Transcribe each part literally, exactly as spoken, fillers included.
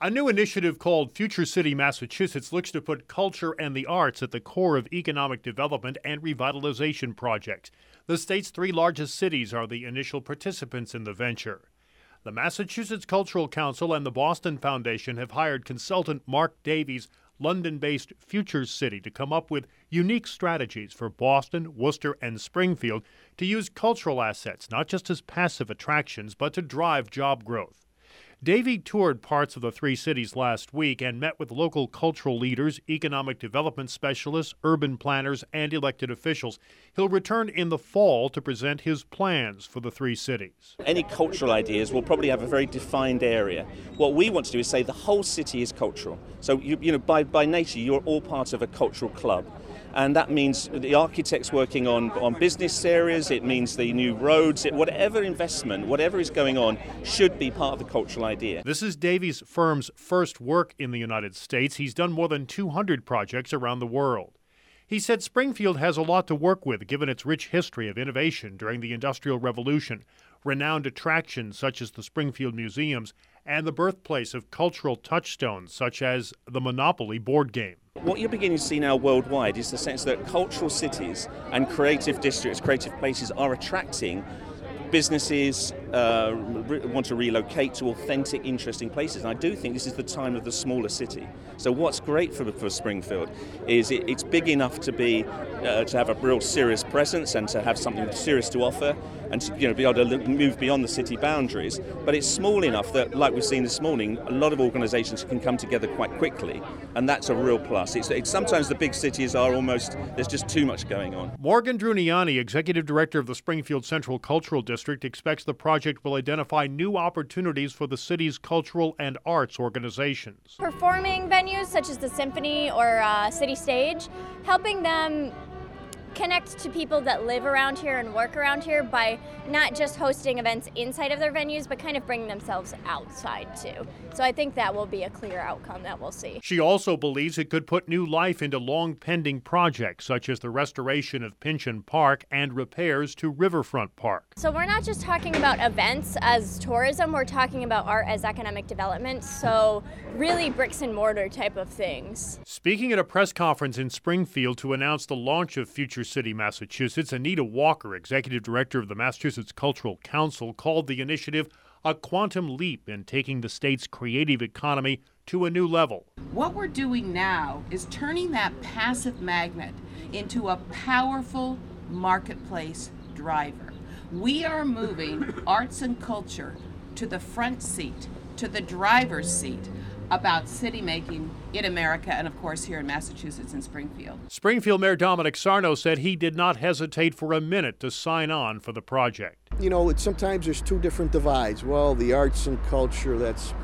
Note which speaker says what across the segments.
Speaker 1: A new initiative called Future City Massachusetts looks to put culture and the arts at the core of economic development and revitalization projects. The state's three largest cities are the initial participants in the venture. The Massachusetts Cultural Council and the Boston Foundation have hired consultant Mark Davies' London-based Future City to come up with unique strategies for Boston, Worcester, and Springfield to use cultural assets not just as passive attractions, but to drive job growth. Davey toured parts of the three cities last week and met with local cultural leaders, economic development specialists, urban planners, and elected officials. He'll return in the fall to present his plans for the three cities.
Speaker 2: Any cultural ideas will probably have a very defined area. What we want to do is say the whole city is cultural. So, you, you know, by, by nature, you're all part of a cultural club. And that means the architects working on, on business areas, it means the new roads, it, whatever investment, whatever is going on should be part of the cultural idea.
Speaker 1: This is Davies' firm's first work in the United States. He's done more than two hundred projects around the world. He said Springfield has a lot to work with given its rich history of innovation during the Industrial Revolution, renowned attractions such as the Springfield Museums, and the birthplace of cultural touchstones such as the Monopoly board game.
Speaker 2: What you're beginning to see now worldwide is the sense that cultural cities and creative districts, creative places are attracting businesses, uh, re- want to relocate to authentic, interesting places. And I do think this is the time of the smaller city. So what's great for, for Springfield is it, it's big enough to be uh, to have a real serious presence and to have something serious to offer and to you know, be able to move beyond the city boundaries. But it's small enough that, like we've seen this morning, a lot of organisations can come together quite quickly, and that's a real plus. It's, it's sometimes the big cities are almost, there's just too much going on.
Speaker 1: Morgan Druniani, Executive Director of the Springfield Central Cultural District, expects the project will identify new opportunities for the city's cultural and arts organizations.
Speaker 3: Performing venues such as the Symphony or uh, City Stage, helping them connect to people that live around here and work around here by not just hosting events inside of their venues, but kind of bringing themselves outside too. So I think that will be a clear outcome that we'll see.
Speaker 1: She also believes it could put new life into long-pending projects such as the restoration of Pynchon Park and repairs to Riverfront Park.
Speaker 3: So we're not just talking about events as tourism, we're talking about art as economic development, so really bricks and mortar type of things.
Speaker 1: Speaking at a press conference in Springfield to announce the launch of Future City Massachusetts, Anita Walker, Executive Director of the Massachusetts Cultural Council, called the initiative a quantum leap in taking the state's creative economy to a new level.
Speaker 4: What we're doing now is turning that passive magnet into a powerful marketplace driver. We are moving arts and culture to the front seat, to the driver's seat about city making in America and, of course, here in Massachusetts and Springfield.
Speaker 1: Springfield Mayor Dominic Sarno said he did not hesitate for a minute to sign on for the project.
Speaker 5: You know, it, sometimes there's two different divides. Well, the arts and culture, that's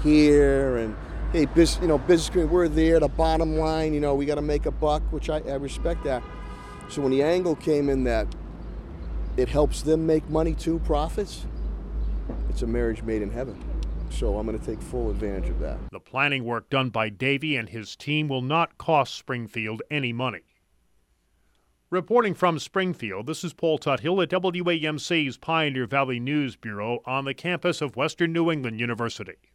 Speaker 5: here, and hey, business, you know, business, we're there, the bottom line, you know, we got to make a buck, which I, I respect that. So when the angle came in that it helps them make money too, profits, it's a marriage made in heaven. So I'm going to take full advantage of that.
Speaker 1: The planning work done by Davey and his team will not cost Springfield any money. Reporting from Springfield, this is Paul Tuthill at W A M C's Pioneer Valley News Bureau on the campus of Western New England University.